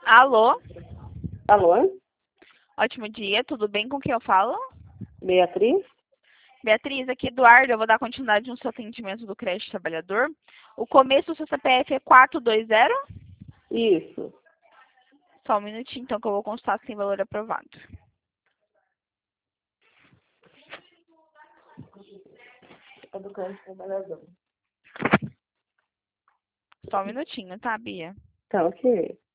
Alô? Alô? Ótimo dia, tudo bem com quem eu falo? Beatriz? Beatriz, aqui Eduardo, eu vou dar continuidade no seu atendimento do crédito trabalhador. O começo do seu CPF é 420? Isso. Só um minutinho, então, que eu vou consultar sem valor aprovado. É do crédito trabalhador. Só um minutinho, tá, Bia? Tá, ok.